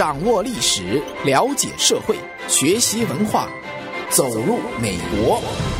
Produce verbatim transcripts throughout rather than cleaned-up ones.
掌握历史，了解社会，学习文化，走入美国。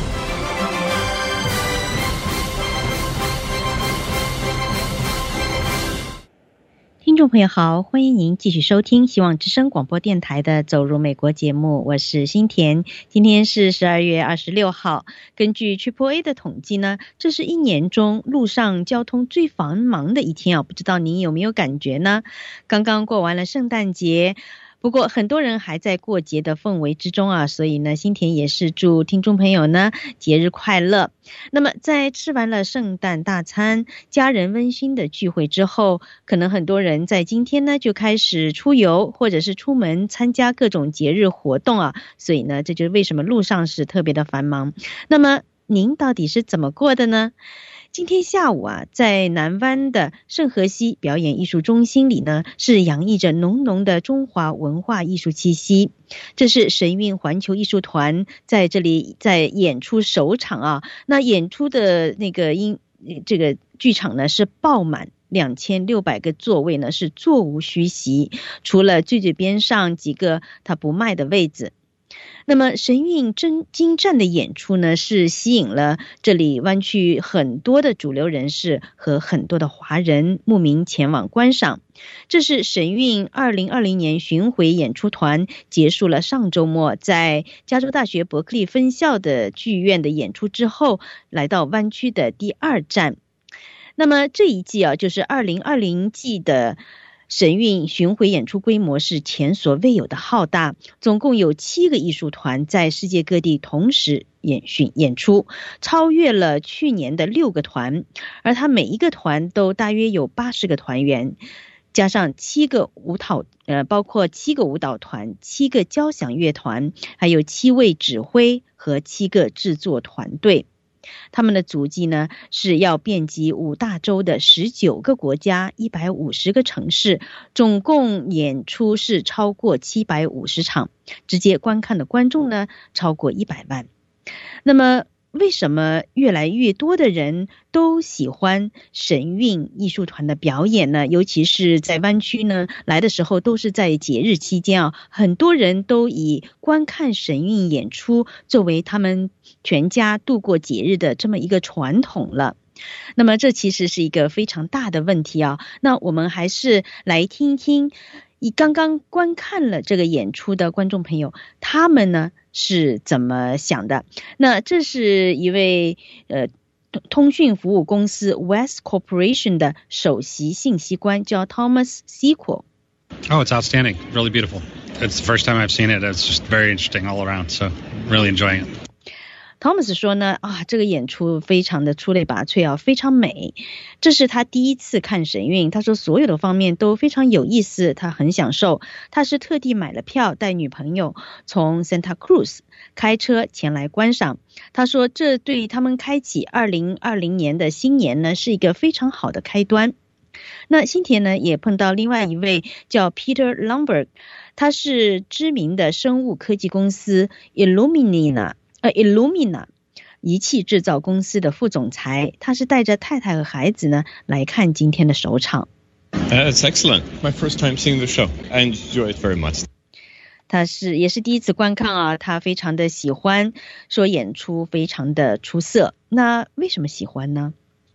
听众朋友好，欢迎您继续收听希望之声广播电台的走入美国节目，我是新田。今天是十二月二十六号，根据 Triple A 的统计呢，这是一年中路上交通最繁忙的一天啊，不知道您有没有感觉呢？刚刚过完了圣诞节，不过很多人还在过节的氛围之中啊，所以呢，新田也是祝听众朋友呢节日快乐。那么在吃完了圣诞大餐，家人温馨的聚会之后，可能很多人在今天呢就开始出游，或者是出门参加各种节日活动啊，所以呢，这就是为什么路上是特别的繁忙。那么您到底是怎么过的呢？今天下午啊，在南湾的圣荷西表演艺术中心里呢，是洋溢着浓浓的中华文化艺术气息。这是神韵环球艺术团在这里在演出首场啊，那演出的那个音这个剧场呢是爆满。两千六百个座位呢是座无虚席，除了最最边上几个他不卖的位置。那么神韵真精湛的演出呢，是吸引了这里湾区很多的主流人士和很多的华人慕名前往观赏。这是神韵二零二零年巡回演出团结束了上周末在加州大学伯克利分校的剧院的演出之后，来到湾区的第二站。那么这一季啊，就是二零二零季的神韵巡回演出规模是前所未有的浩大，总共有七个艺术团在世界各地同时演巡演出，超越了去年的六个团，而它每一个团都大约有八十个团员，加上七个舞蹈呃，包括七个舞蹈团、七个交响乐团，还有七位指挥和七个制作团队。他们的足迹呢是要遍及五大洲的十九个国家、一百五十个城市，总共演出是超过七百五十场，直接观看的观众呢超过一百万。那么为什么越来越多的人都喜欢神韵艺术团的表演呢？尤其是在湾区呢，来的时候都是在节日期间啊，很多人都以观看神韵演出作为他们全家度过节日的这么一个传统了。那么这其实是一个非常大的问题啊。那我们还是来听一听以刚刚观看了这个演出的观众朋友，他们呢是怎么想的。那这是一位呃通讯服务公司 West Corporation 的首席信息官，叫 Thomas Sequel。 Oh, it's outstanding. Really beautiful. It's the first time I've seen it. It's just very interesting all around. So really enjoying it. Thomas 说呢，啊，这个演出非常的出类拔萃啊，非常美。这是他第一次看神韵，他说所有的方面都非常有意思，他很享受。他是特地买了票，带女朋友从 Santa Cruz 开车前来观赏。他说这对他们开启二零二零年的新年呢是一个非常好的开端。那新田呢也碰到另外一位叫 Peter Lundberg， 他是知名的生物科技公司 Illumina呃 Illumina 仪器制造公司的副总裁，他是带着太太和孩子呢来看今天的首场。 Uh, it's excellent. My first time seeing the show. I enjoy it very much. 他是也是第一次观看啊，他非常的喜欢，说演出非常的出色。那为什么喜欢呢？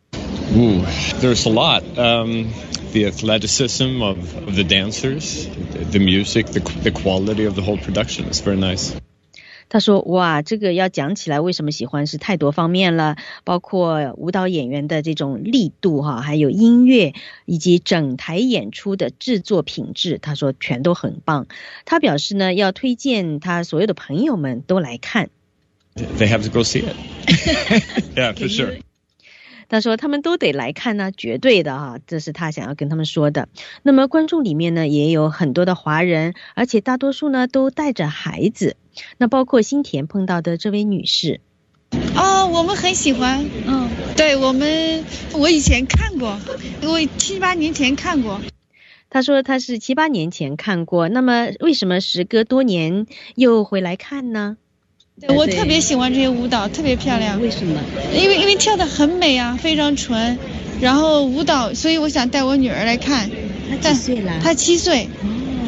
Ooh, there's a lot. Um, the athleticism of, of the dancers, the, the music, the, the quality of the whole production is very nice. 他说哇，这个要讲起来为什么喜欢是太多方面了，包括舞蹈演员的这种力度哈，还有音乐以及整台演出的制作品质，他说全都很棒。他表示呢，要推荐他所有的朋友们都来看。 They have to go see it. Yeah, for sure. 他说他们都得来看呢，绝对的哈，这是他想要跟他们说的。那么观众里面呢也有很多的华人，而且大多数呢都带着孩子，那包括新田碰到的这位女士。 哦，我们很喜欢，嗯，对，我们我以前看过，我七八年前看过。 他说他是七八年前看过，那么为什么时隔多年又回来看呢？ 对，我特别喜欢这些舞蹈，特别漂亮。 为什么？ 因为因为跳得很美啊，非常纯，然后舞蹈，所以我想带我女儿来看。 她几岁了？ 她七岁。 哦，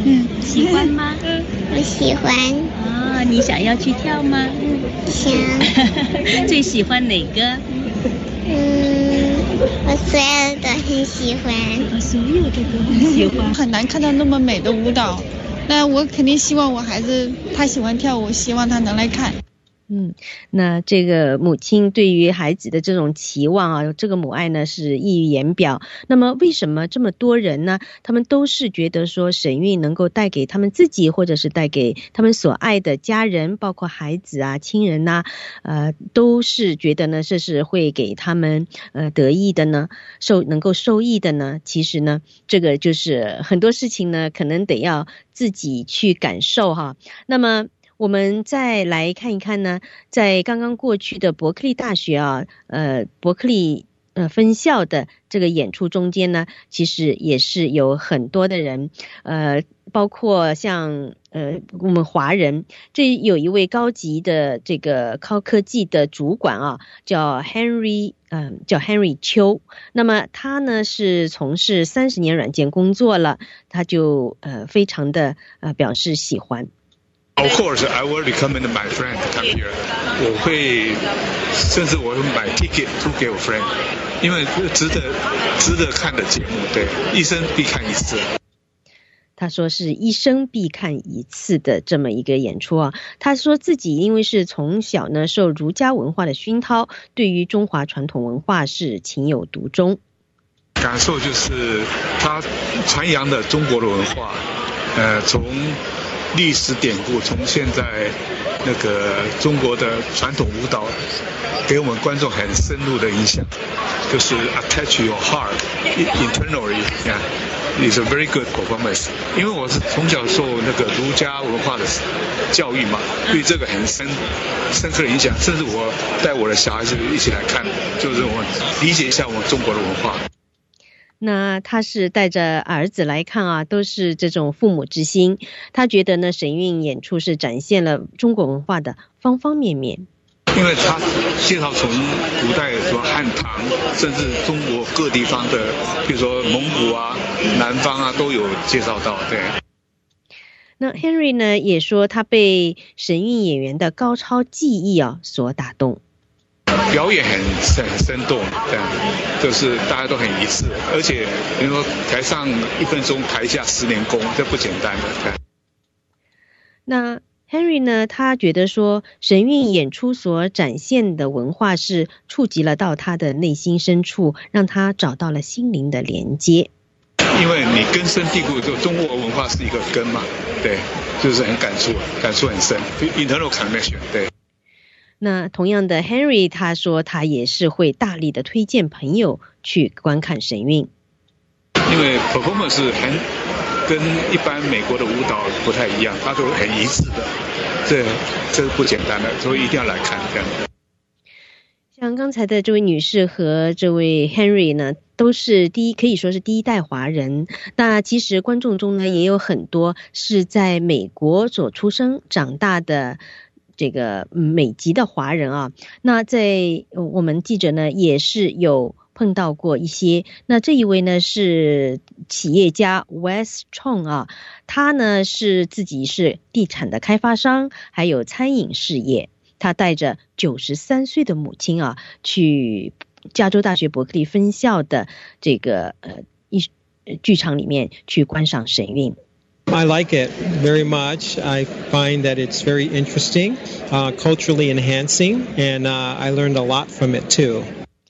嗯， 喜欢吗？ 我喜欢。 啊，你想要去跳吗？ 想。 最喜欢哪个？ 嗯，我所有都很喜欢。 我所有的都很喜欢。 很难看到那么美的舞蹈，那我肯定希望我孩子他喜欢跳舞，希望他能来看。 嗯，那这个母亲对于孩子的这种期望啊，这个母爱呢是溢于言表。那么为什么这么多人呢？他们都是觉得说神韵能够带给他们自己，或者是带给他们所爱的家人，包括孩子啊、亲人呐、啊，呃，都是觉得呢这是会给他们呃得益的呢，受能够受益的呢。其实呢，这个就是很多事情呢，可能得要自己去感受哈。那么我们再来看一看呢，在刚刚过去的伯克利大学啊，呃，伯克利呃分校的这个演出中间呢，其实也是有很多的人，呃，包括像呃我们华人，这有一位高级的这个高科技的主管啊，叫 Henry， 嗯、呃，叫 Henry 邱。那么他呢是从事三十年软件工作了，他就呃非常的呃表示喜欢。 Of course, I will recommend my friend to come here. 我会，甚至我会买 ticket 租给我 friend， 因为值得值得看的节目，对，一生必看一次。 他说是一生必看一次的这么一个演出啊。他说自己因为是从小呢受儒家文化的熏陶，对于中华传统文化是情有独钟。 感受就是他传扬的中国的文化，呃，从历史典故，从现在那个中国的传统舞蹈，给我们观众很深入的影响，就是 attach your heart internally， yeah, it's a very good performance。因为我是从小受那个儒家文化的教育嘛，对这个很深深刻的影响，甚至我带我的小孩子一起来看，就是我理解一下我们中国的文化。 那他是带着儿子来看啊，都是这种父母之心。他觉得呢，神韵演出是展现了中国文化的方方面面。 因为他介绍从古代说汉唐，甚至中国各地方的，比如说蒙古啊、南方啊，都有介绍到。对。 那 Henry 呢也说，他被神韵演员的高超技艺啊所打动。 表演很很生动，对，就是大家都很一致，而且比如说台上一分钟，台下十年功，这不简单的。对。 那 Henry 呢，他觉得说神韵演出所展现的文化是触及了到他的内心深处，让他找到了心灵的连接。 因为你根深蒂固，就中国文化是一个根嘛，对，就是很感触，感触很深 ，internal connection， 对。 那同样的 Henry 他说他也是会大力的推荐朋友去观看神韵， 因为 performance 很跟一般美国的舞蹈不太一样，它都很一致的，这这是不简单的，所以一定要来看这样。 像刚才的这位女士和这位 Henry 呢，都是第一可以说是第一代华人。那其实观众中呢也有很多是在美国所出生长大的这个美籍的华人啊。那在我们记者呢也是有碰到过一些。那这一位呢是企业家 Wes Chong 啊，他呢是自己是地产的开发商，还有餐饮事业。他带着九十三岁的母亲啊，去加州大学伯克利分校的这个呃一剧场里面去观赏神韵。 I like it very much. I find that it's very interesting, uh, culturally enhancing, and uh, I learned a lot from it too.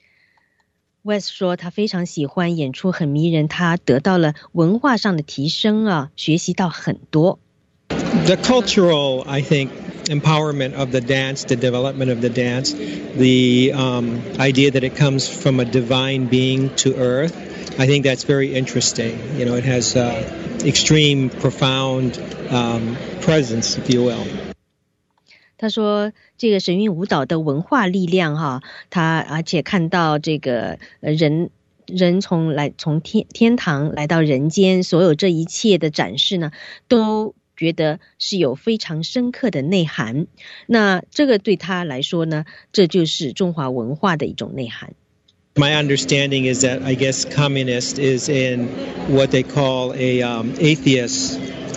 Wes 说他非常喜欢演出，很迷人，他得到了文化上的提升啊，学习到很多。 The cultural, I think, empowerment of the dance, the development of the dance, the um, idea that it comes from a divine being to earth, I think that's very interesting. You know, it has uh, extreme, profound um, presence, if you will. 他说这个神韵舞蹈的文化力量哈，他而且看到这个人人从来从天天堂来到人间，所有这一切的展示呢，都觉得是有非常深刻的内涵。那这个对他来说呢，这就是中华文化的一种内涵。 My understanding is that I guess communist is in what they call a um, atheist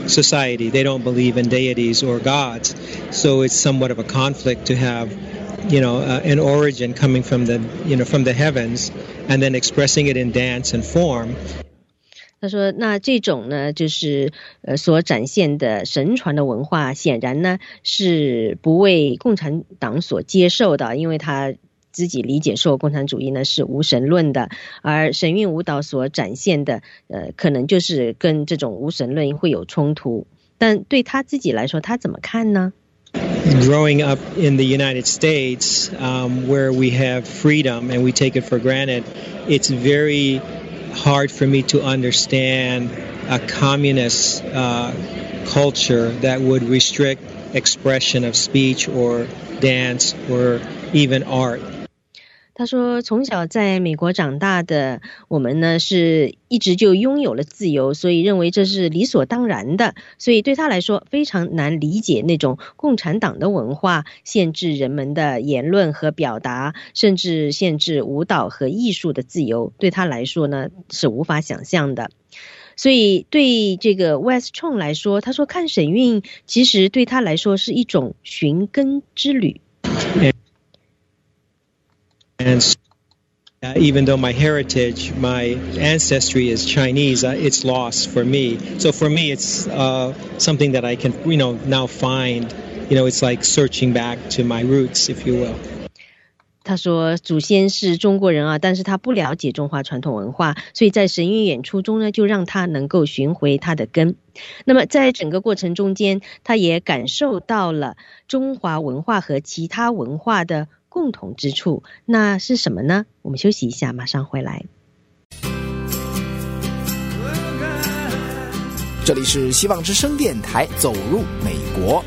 society. They don't believe in deities or gods. So it's somewhat of a conflict to have, you know, uh, an origin coming from the, you know, from the heavens and then expressing it in dance and form. 他说那这种呢就是呃所展现的神传的文化显然呢是不为共产党所接受的，因为他自己理解说共产主义呢是无神论的，而神韵舞蹈所展现的呃可能就是跟这种无神论会有冲突，但对他自己来说他怎么看呢 ？Growing up in the United States, um, where we have freedom and we take it for granted, it's very hard for me to understand a communist uh, culture that would restrict expression of speech or dance or even art. 他说从小在美国长大的我们呢是一直就拥有了自由，所以认为这是理所当然的，所以对他来说非常难理解那种共产党的文化限制人们的言论和表达，甚至限制舞蹈和艺术的自由，对他来说呢是无法想象的。所以对这个 West Chong 来说，他说看神韵其实对他来说是一种寻根之旅。 And uh, even though my heritage, my ancestry is Chinese, uh, it's lost for me. So for me, it's uh, something that I can, you know, now find. You know, it's like searching back to my roots, if you will. 他说祖先是中国人啊，但是他不了解中华传统文化，所以在神韵演出中呢，就让他能够寻回他的根。那么在整个过程中间，他也感受到了中华文化和其他文化的共同之处，那是什么呢？我们休息一下，马上回来。 这里是希望之声电台，走入美国。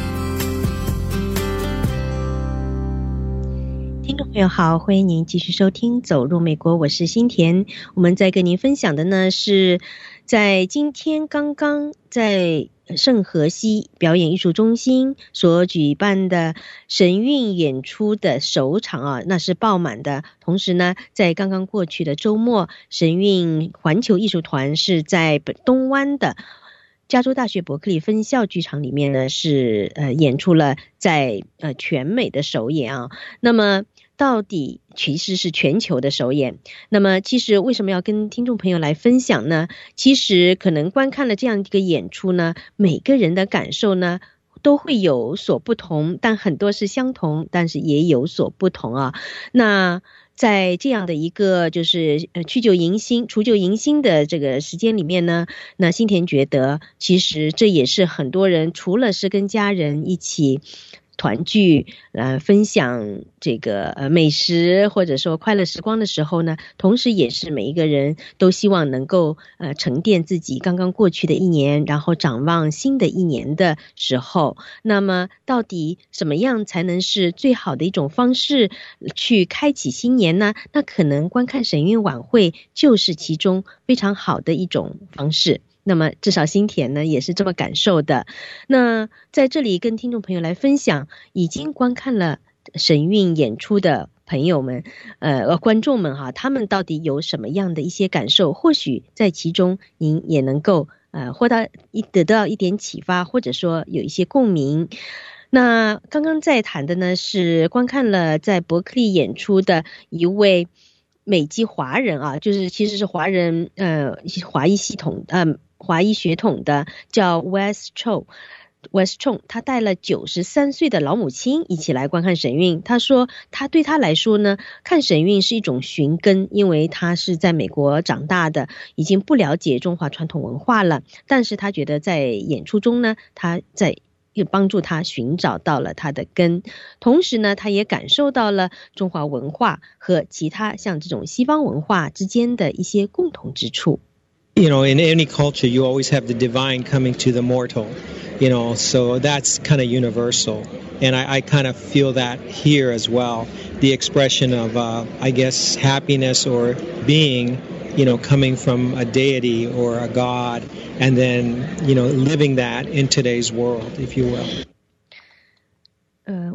听众朋友好，欢迎您继续收听走入美国，我是新田。我们在跟您分享的呢是在今天刚刚在圣荷西表演艺术中心所举办的神韵演出的首场啊，那是爆满的。同时呢，在刚刚过去的周末，神韵环球艺术团是在东湾的加州大学伯克利分校剧场里面呢，是呃演出了在呃全美的首演啊。那么到底其实是全球的首演，那么其实为什么要跟听众朋友来分享呢？其实可能观看了这样一个演出呢，每个人的感受呢都会有所不同，但很多是相同，但是也有所不同啊。那在这样的一个就是呃去旧迎新除旧迎新的这个时间里面呢，那新田觉得其实这也是很多人除了是跟家人一起团聚呃分享这个呃美食或者说快乐时光的时候呢，同时也是每一个人都希望能够呃沉淀自己刚刚过去的一年，然后展望新的一年的时候，那么到底什么样才能是最好的一种方式去开启新年呢？那可能观看神韵晚会就是其中非常好的一种方式。那么至少新田呢也是这么感受的。那在这里跟听众朋友来分享已经观看了神韵演出的朋友们呃观众们哈，他们到底有什么样的一些感受，或许在其中您也能够呃获到一得到一点启发，或者说有一些共鸣。那刚刚在谈的呢是观看了在伯克利演出的一位美籍华人啊，就是其实是华人呃华裔系统呃华裔血统的，叫 West Chong West Chong， 他带了九十三岁的老母亲一起来观看神韵。他说他对他来说呢，看神韵是一种寻根，因为他是在美国长大的，已经不了解中华传统文化了，但是他觉得在演出中呢，他在也帮助他寻找到了他的根，同时呢，他也感受到了中华文化和其他像这种西方文化之间的一些共同之处。 You know, in any culture, you always have the divine coming to the mortal, you know, so that's kind of universal. And I, I kind of feel that here as well. The expression of, uh, I guess, happiness or being, you know, coming from a deity or a god, and then, you know, living that in today's world, if you will. 呃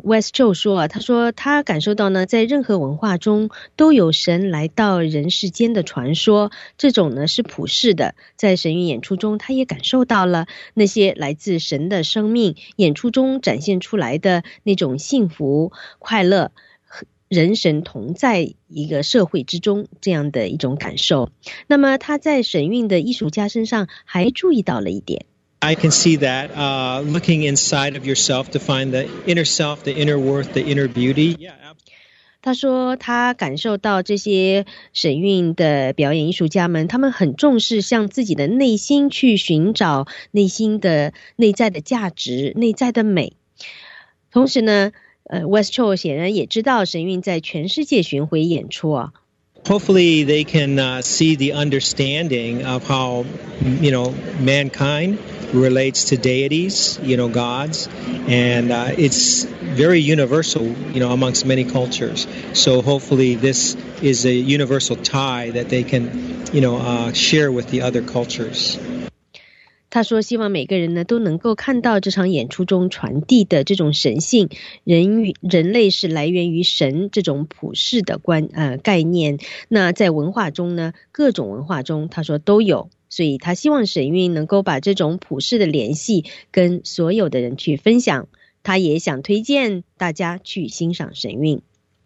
West Cho 说啊，他说他感受到呢，在任何文化中都有神来到人世间的传说，这种呢是普世的。在神韵演出中，他也感受到了那些来自神的生命，演出中展现出来的那种幸福、快乐、人神同在一个社会之中这样的一种感受。那么他在神韵的艺术家身上还注意到了一点。 I can see that, uh, looking inside of yourself to find the inner self, the inner worth, the inner beauty. Yeah, absolutely. 他说他感受到这些神韵的表演艺术家们，他们很重视向自己的内心去寻找内心的内在的价值、内在的美。同时呢，呃 West Cho 显然也知道神韵在全世界巡回演出啊。 Hopefully they can uh, see the understanding of how, you know, mankind relates to deities, you know, gods, and uh, it's very universal, you know, amongst many cultures. So hopefully this is a universal tie that they can, you know, uh, share with the other cultures. 他说希望每个人呢都能够看到这场演出中传递的这种神性，人与人类是来源于神这种普世的观呃概念。那在文化中呢，各种文化中他说都有，所以他希望神韵能够把这种普世的联系跟所有的人去分享。他也想推荐大家去欣赏神韵。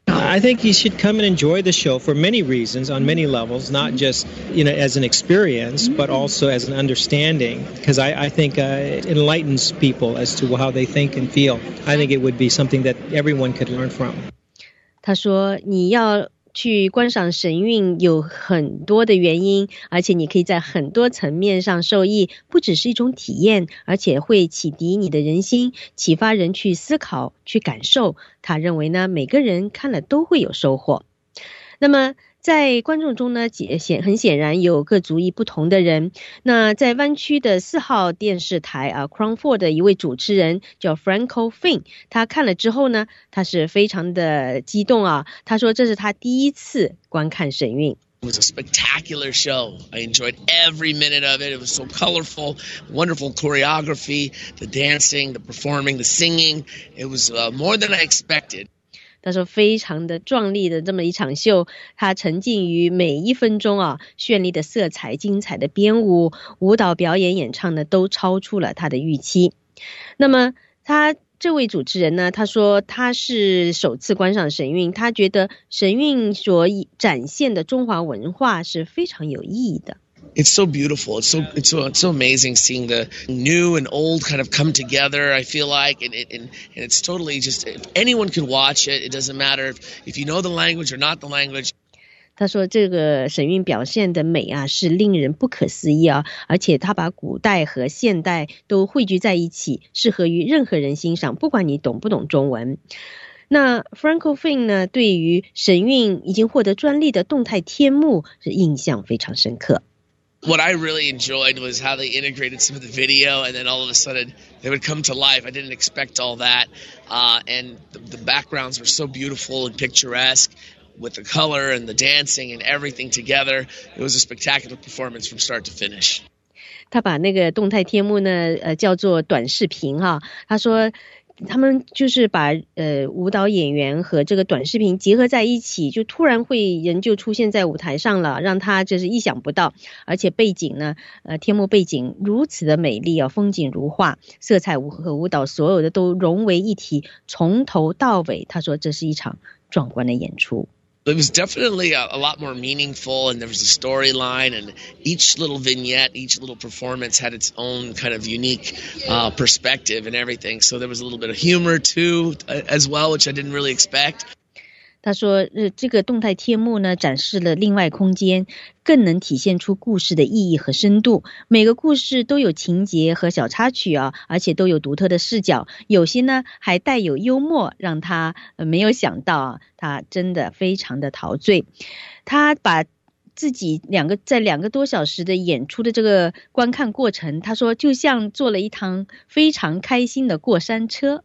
I think you should come and enjoy the show for many reasons, on many levels, not just, you know, as an experience, but also as an understanding, because I, I think uh, it enlightens people as to how they think and feel. I think it would be something that everyone could learn from. 他说你要去观赏神韵有很多的原因，而且你可以在很多层面上受益，不只是一种体验，而且会启迪你的人心，启发人去思考、去感受。他认为呢，每个人看了都会有收获。那么在观众中呢，很显然有各族裔不同的人。那在湾区的四号电视台啊 Crown Four 的一位主持人叫 Franco Finn， 他看了之后呢，他是非常的激动啊。他说这是他第一次观看神韵。 It was a spectacular show. I enjoyed every minute of it. It was so colorful, wonderful choreography, the dancing, the performing, the singing. It was uh, more than I expected. 他说非常的壮丽的这么一场秀，他沉浸于每一分钟啊，绚丽的色彩、精彩的编舞、舞蹈表演、演唱呢，都超出了他的预期。那么他这位主持人呢，他说他是首次观赏神韵，他觉得神韵所展现的中华文化是非常有意义的。 It's so beautiful. It's so it's so it's so amazing seeing the new and old kind of come together. I feel like, and and, and it's totally just anyone can watch it. It doesn't matter if, if you know the language or not the language. 他说这个神韵表现的美啊，是令人不可思议啊，而且他把古代和现代都汇聚在一起，适合于任何人欣赏，不管你懂不懂中文。那 Franco Finn 呢，对于神韵已经获得专利的动态天幕是印象非常深刻。 What I really enjoyed was how they integrated some of the video, and then all of a sudden they would come to life. I didn't expect all that, uh, and the, the backgrounds were so beautiful and picturesque with the color and the dancing and everything together. It was a spectacular performance from start to finish. 他把那个动态天幕呢，呃，叫做短视频哈。他说他们就是把呃舞蹈演员和这个短视频结合在一起，就突然会人就出现在舞台上了，让他就是意想不到。而且背景呢，呃天幕背景如此的美丽啊，风景如画，色彩和舞蹈所有的都融为一体，从头到尾，他说这是一场壮观的演出。 It was definitely a, a lot more meaningful, and there was a storyline, and each little vignette, each little performance had its own kind of unique uh, perspective and everything. So there was a little bit of humor too, as well, which I didn't really expect. 他说呃这个动态天幕呢展示了另外空间，更能体现出故事的意义和深度。每个故事都有情节和小插曲啊，而且都有独特的视角，有些呢还带有幽默，让他、呃、没有想到啊，他真的非常的陶醉。他把自己两个在两个多小时的演出的这个观看过程，他说就像坐了一趟非常开心的过山车。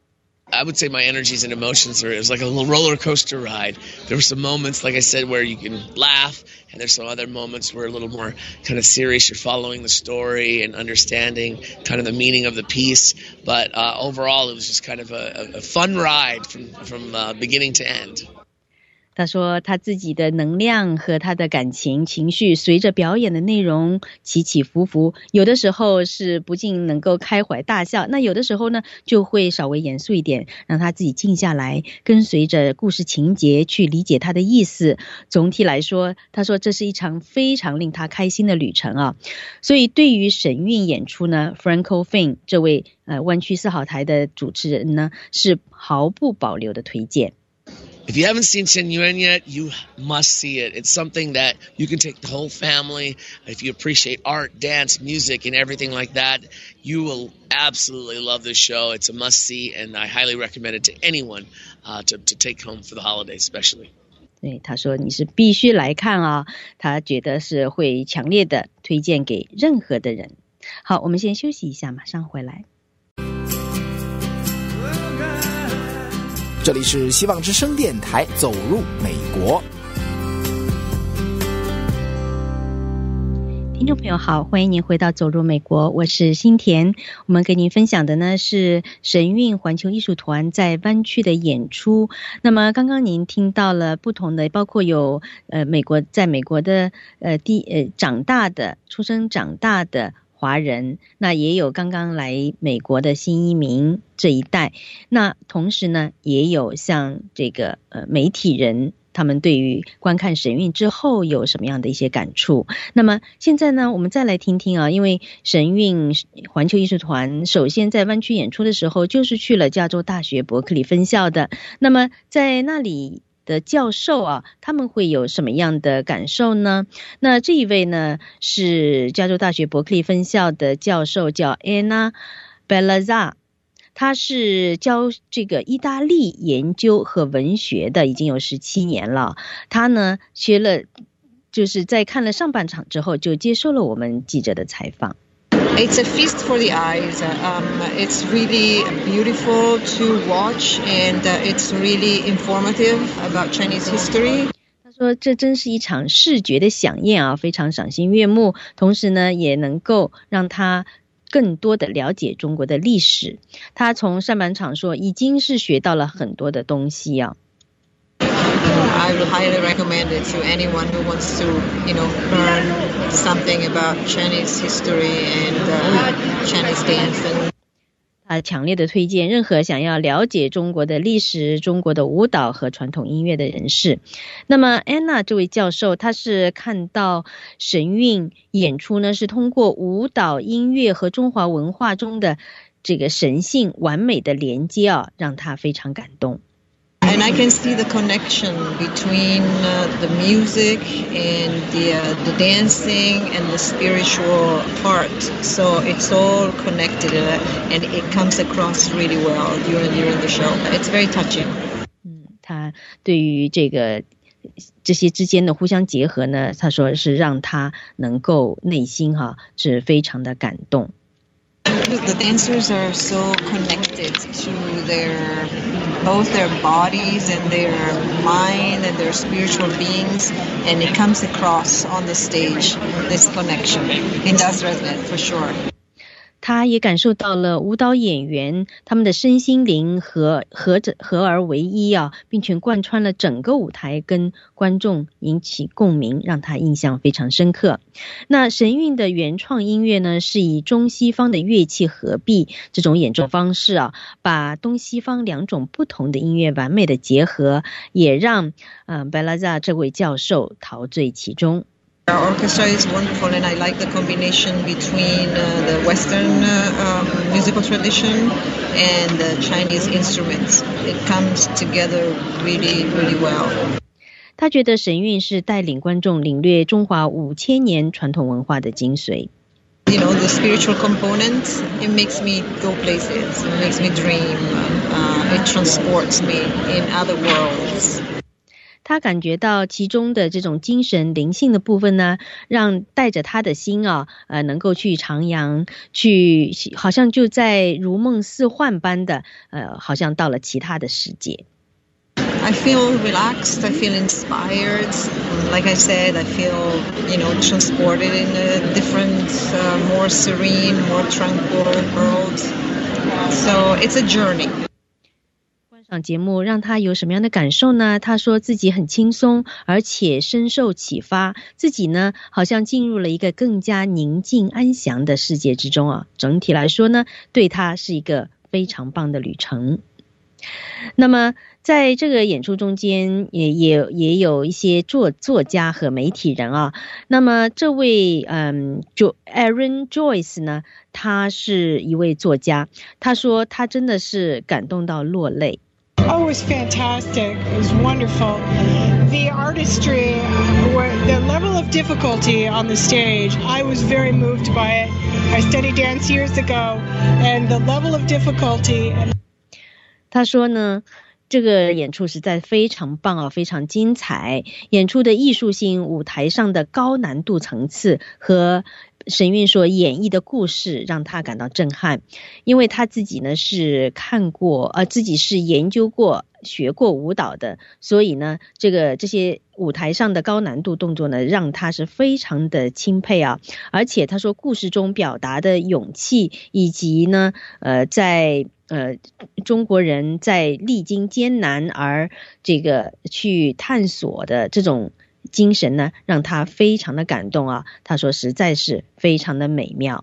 I would say my energies and emotions are, it was like a little roller coaster ride. There were some moments, like I said, where you can laugh, and there's some other moments where a little more kind of serious. You're following the story and understanding kind of the meaning of the piece. But uh, overall, it was just kind of a, a fun ride from, from uh, beginning to end. 他说他自己的能量和他的感情情绪随着表演的内容起起伏伏，有的时候是不禁能够开怀大笑，那有的时候呢就会稍微严肃一点，让他自己静下来，跟随着故事情节去理解他的意思。总体来说，他说这是一场非常令他开心的旅程啊。所以对于神韵演出呢 Franco Finn 这位呃湾区四号台的主持人呢是毫不保留的推荐。 If you haven't seen Shen Yuan yet, you must see it. It's something that you can take the whole family. If you appreciate art, dance, music, and everything like that, you will absolutely love this show. It's a must-see, and I highly recommend it to anyone uh, to, to take home for the holidays, especially. 对，他说你是必须来看啊，他觉得是会强烈的推荐给任何的人。好，我们先休息一下，马上回来。 这里是希望之声电台，走入美国。 听众朋友好，欢迎您回到走入美国，我是新田。我们给您分享的呢是神韵环球艺术团在湾区的演出。那么刚刚您听到了不同的，包括有呃美国在美国的呃地呃长大的出生长大的华人，那也有刚刚来美国的新移民这一代，那同时呢也有像这个呃媒体人，他们对于观看神韵之后有什么样的一些感触。那么现在呢我们再来听听啊，因为神韵环球艺术团首先在湾区演出的时候就是去了加州大学伯克利分校的，那么在那里的教授啊，他们会有什么样的感受呢？那这一位呢是加州大学伯克利分校的教授，叫 Anna Belazza， 他是教这个意大利研究和文学的，已经有十七年了。他呢学了，就是在看了上半场之后就接受了我们记者的采访。 It's a feast for the eyes. Um, it's really beautiful to watch, and uh, it's really informative about Chinese history. 他说这真是一场视觉的飨宴啊，非常赏心悦目，同时呢也能够让他更多的了解中国的历史。他从上半场说已经是学到了很多的东西啊。 I would highly recommend it to anyone who wants to, you know, learn something about Chinese history and uh, Chinese dance. 他强烈的推荐任何想要了解中国的历史、中国的舞蹈和传统音乐的人士。那么安娜这位教授，他是看到神韵演出呢，是通过舞蹈、音乐和中华文化中的这个神性完美的连接啊，让他非常感动。 And I can see the connection between uh, the music and the, uh, the dancing and the spiritual part. So it's all connected uh, and it comes across really well during, during the show. It's very touching. 嗯，他对于这个这些之间的互相结合呢，他说是让他能够内心哈是非常的感动。 The dancers are so connected to their both their bodies and their mind and their spiritual beings, and it comes across on the stage, this connection. It does resonate for sure. 他也感受到了舞蹈演员他们的身心灵合合着合而为一啊，并且贯穿了整个舞台，跟观众引起共鸣，让他印象非常深刻。那神韵的原创音乐呢，是以中西方的乐器合璧这种演奏方式啊，把东西方两种不同的音乐完美的结合，也让呃 Belazza 这位教授陶醉其中。 Our orchestra is wonderful, and I like the combination between uh, the Western uh, um, musical tradition and the Chinese instruments. It comes together really, really well. 他觉得神韵是带领观众领略中华五千年传统文化的精髓。 You know, the spiritual component, it makes me go places, it makes me dream, uh, it transports me in other worlds. 他感觉到其中的这种精神灵性的部分呢，让带着他的心啊，呃，能够去徜徉，去好像就在如梦似幻般的，呃，好像到了其他的世界。 I feel relaxed, I feel inspired. Like I said, I feel, you know, transported in a different, uh, more serene, more tranquil world. So it's a journey. 观赏节目让他有什么样的感受呢？他说自己很轻松，而且深受启发，自己呢好像进入了一个更加宁静安详的世界之中啊。整体来说呢，对他是一个非常棒的旅程。那么在这个演出中间也也也有一些作作家和媒体人啊。那么这位嗯就 Aaron Joyce 呢，他是一位作家，他说他真的是感动到落泪。 Oh, it was fantastic. It was wonderful. The artistry, the level of difficulty on the stage, I was very moved by it. I studied dance years ago, and the level of difficulty. 他说呢，这个演出实在非常棒啊，非常精彩。演出的艺术性、舞台上的高难度层次和神韵所演绎的故事让他感到震撼，因为他自己呢是看过呃自己是研究过学过舞蹈的，所以呢这个这些舞台上的高难度动作呢让他是非常的钦佩啊。而且他说故事中表达的勇气，以及呢呃在呃中国人在历经艰难而这个去探索的这种精神呢，让他非常的感动啊。他说实在是非常的美妙。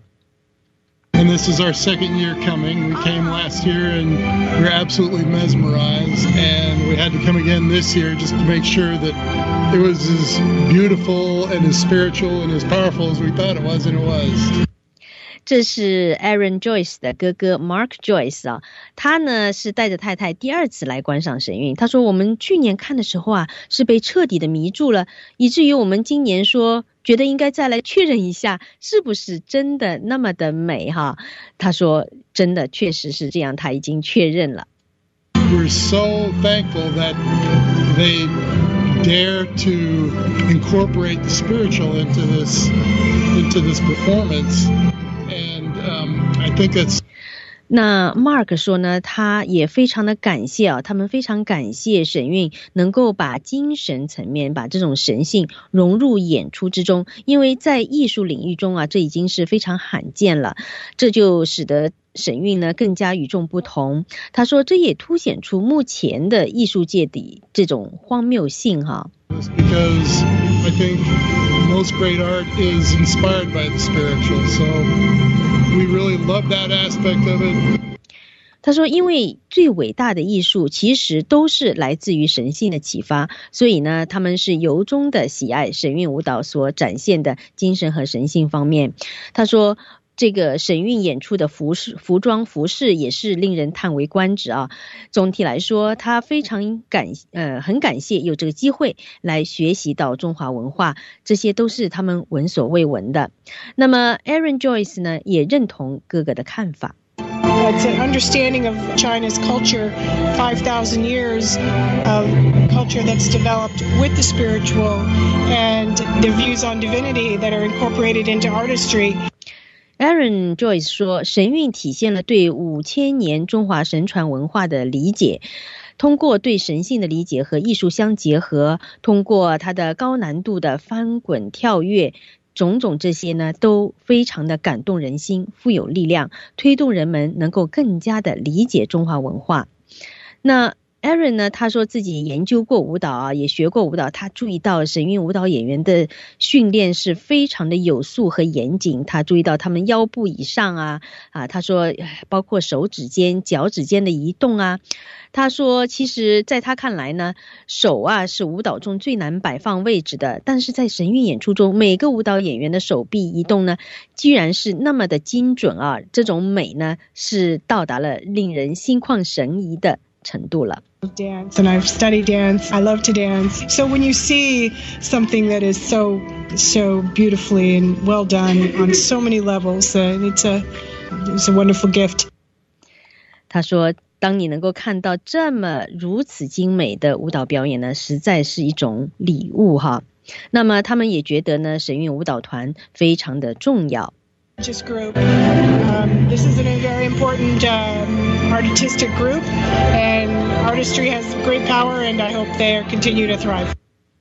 And this is our second year coming. We came last year and we were absolutely mesmerized, and we had to come again this year just to make sure that it was as beautiful and as spiritual and as powerful as we thought it was, and it was. 这是 Aaron Joyce 的哥哥 Mark Joyce 啊，他呢是带着太太第二次来观赏神韵。他说我们去年看的时候啊，是被彻底的迷住了，以至于我们今年说觉得应该再来确认一下是不是真的那么的美哈。他说真的确实是这样，他已经确认了。 We're so thankful that they dare to incorporate the spiritual into this into this performance.And um, I think it's 那 Mark 说呢，他也非常的感谢啊，他们非常感谢神韵能够把精神层面，把这种神性融入演出之中，因为在艺术领域中啊，这已经是非常罕见了，这就使得神韵呢更加与众不同。他说这也凸显出目前的艺术界的这种荒谬性哈。 Because I think most great art is inspired by the spiritual, so we really love that aspect of it. 他说因为最伟大的艺术其实都是来自于神性的启发，所以呢他们是由衷的喜爱神韵舞蹈所展现的精神和神性方面。他说这个神韵演出的服饰、服装、服饰也是令人叹为观止啊。总体来说，他非常感呃很感谢有这个机会来学习到中华文化，这些都是他们闻所未闻的。那么 Aaron Joyce 呢也认同哥哥的看法。 It's an understanding of China's culture, five thousand years of culture that's developed with the spiritual and their views on divinity that are incorporated into artistry.Aaron Joyce 说神韵体现了对五千年中华神传文化的理解，通过对神性的理解和艺术相结合，通过它的高难度的翻滚跳跃，种种这些呢都非常的感动人心，富有力量，推动人们能够更加的理解中华文化。那Aaron 呢他说自己研究过舞蹈啊，也学过舞蹈，他注意到神韵舞蹈演员的训练是非常的有素和严谨，他注意到他们腰部以上啊啊，他说包括手指间脚趾间的移动啊。他说其实在他看来呢，手啊是舞蹈中最难摆放位置的，但是在神韵演出中，每个舞蹈演员的手臂移动呢居然是那么的精准啊，这种美呢是到达了令人心旷神怡的程度了。 Dance, and I've studied dance. I love to dance. So when you see something that is so so beautifully and well done on so many levels, uh, it's a it's a wonderful gift. 他说当你能够看到这么如此精美的舞蹈表演呢，实在是一种礼物哈。那么他们也觉得呢，神韵舞蹈团非常的重要。 Group. Um, this is a very important um, artistic group, and artistry has great power, and I hope they continue to thrive.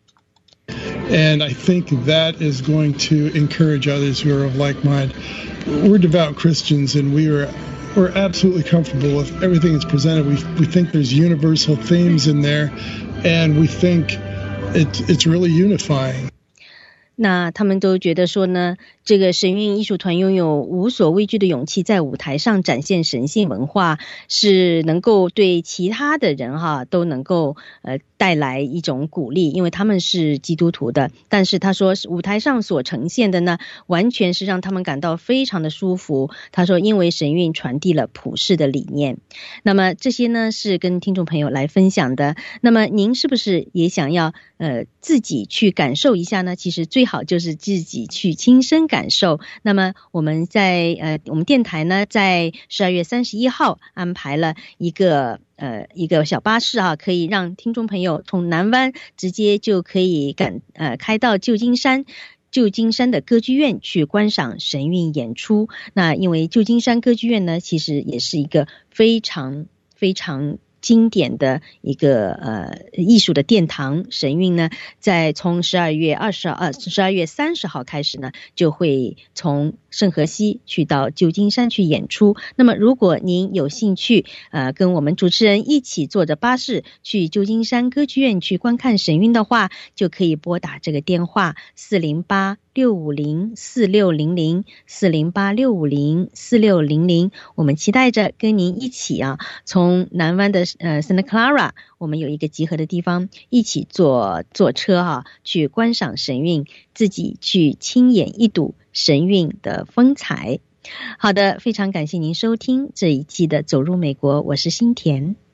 And I think that is going to encourage others who are of like mind. We're devout Christians, and we are we're absolutely comfortable with everything that's presented. We we think there's universal themes in there, and we think it, it's really unifying. 那他们都觉得说呢，这个神韵艺术团拥有无所畏惧的勇气，在舞台上展现神性文化，是能够对其他的人哈都能够呃带来一种鼓励，因为他们是基督徒的。但是他说舞台上所呈现的呢，完全是让他们感到非常的舒服。他说因为神韵传递了普世的理念。那么这些呢是跟听众朋友来分享的。那么您是不是也想要呃自己去感受一下呢？其实最好就是自己去亲身感受。那么我们在呃我们电台呢，在十二月三十一号安排了一个呃一个小巴士啊，可以让听众朋友从南湾直接就可以赶呃开到旧金山。旧金山的歌剧院去观赏神韵演出。那因为旧金山歌剧院呢，其实也是一个非常非常经典的一个呃艺术的殿堂。神韵呢，在从十二月二十二、十二月三十号开始呢，就会从圣荷西去到旧金山去演出。那么如果您有兴趣呃跟我们主持人一起坐着巴士去旧金山歌剧院去观看神韵的话，就可以拨打这个电话四零八六五零四六零零 四零八六五零四六零零。我们期待着跟您一起啊，从南湾的呃 Santa Clara， 我们有一个集合的地方，一起坐坐车啊，去观赏神韵，自己去亲眼一睹神韵的风采。好的，非常感谢您收听这一期的走入美国，我是新田。